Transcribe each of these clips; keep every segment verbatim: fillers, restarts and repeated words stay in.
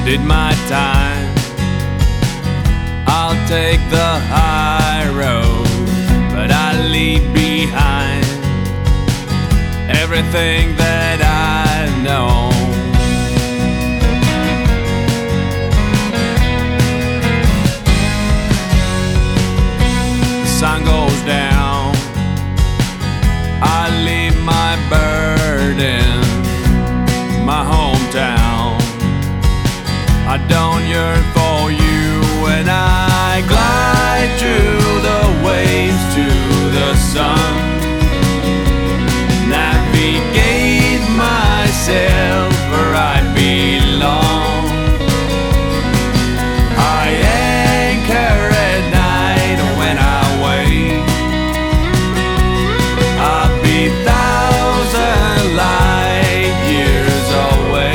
did my time. I'll take the high road, but I leave behind everything that I know. The sun goes down, I leave my burden, my hometown. I don't yearn for you when I glide through the waves to the sun. Navigate myself where I belong. I anchor at night when I wake. I'll be thousand light years away.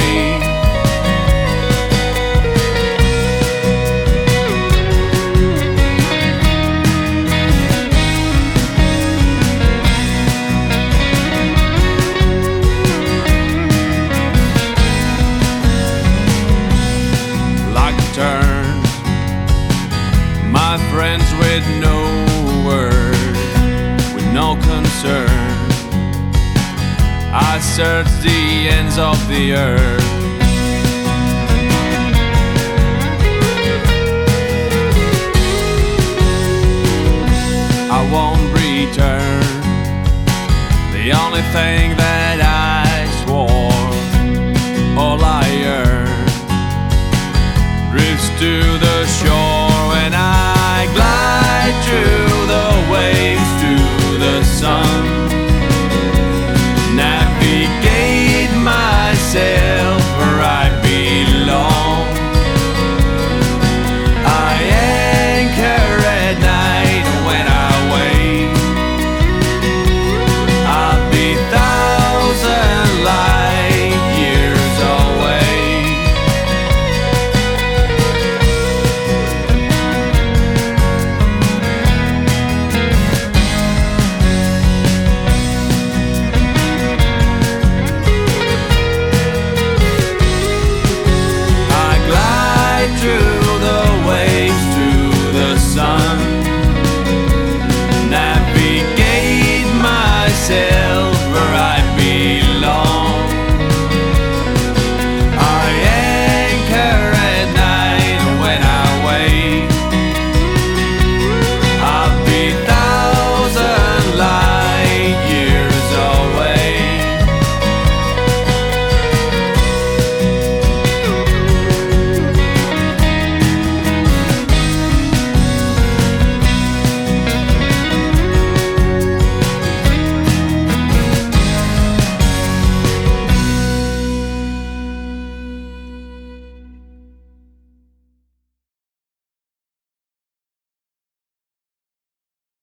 My friends with no word, with no concern, I search the ends of the earth. I won't return. The only thing that I swore, all I earn, drifts to the shore.